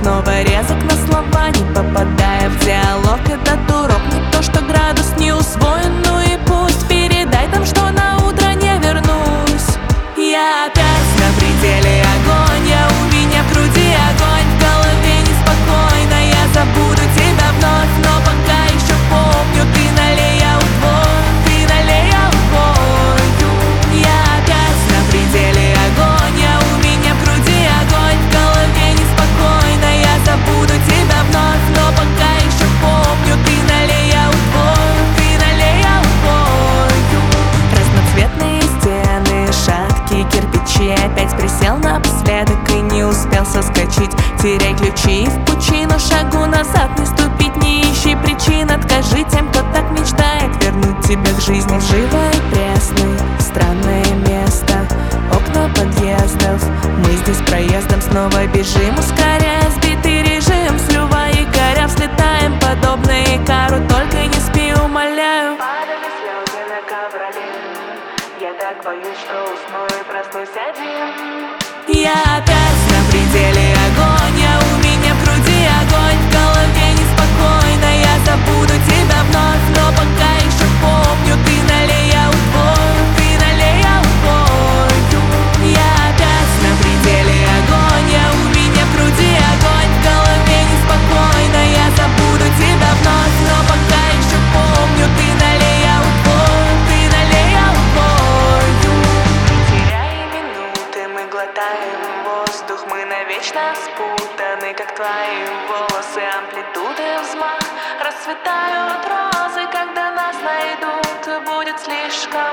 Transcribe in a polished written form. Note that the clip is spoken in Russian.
снова резок на слова, не попадая в диалог. Этот урок не то, что градус не усвоен, ну и пусть. Передай там, что на утро не вернусь. Я опять на пределе, огонь, у меня в груди огонь, в голове неспокойно. Я забуду тебя вновь, но пока еще помню. Ты налей, я удвою, ты налей, я удвою. Я опять на пределе, огонь, у меня в груди огонь, в голове неспокойно. Я забуду тебя вновь, но пока еще помню. Ты налей, я удвою, ты налей, я удвою. Разноцветные стены, шаткие кирпичи. Опять присел напоследок и не успел соскочить. Теряй ключи в пучину, шагу назад не ступить. Не ищи причин, откажи тем, кто так мечтает вернуть тебя к жизни. Лживой и пресной, странное место, окна подъездов. Мы здесь проездом снова бежим, ускоряя сбитый режим. С льва и горя взлетаем, подобно Икару. Только не спи, умоляю. Падали слезы на ковролин. Я так боюсь, что усну и проснусь один. Я опять на пределе, огонь, у меня в груди огонь, в голове неспокойно. Я забуду тебя вновь, но пока еще помню. Ты налей, я удвою, ты налей, я удвою. Я опять на пределе, огонь, у меня в груди огонь, в голове неспокойно. Я забуду тебя вновь, но пока еще помню. Ты налей, я удвою, ты налей, я удвою. Теряя минуты, мы глотаем воздух. Мы навечно спутаны, как твои волосы. Амплитуды взмах, расцветают розы. Когда нас найдут, будет слишком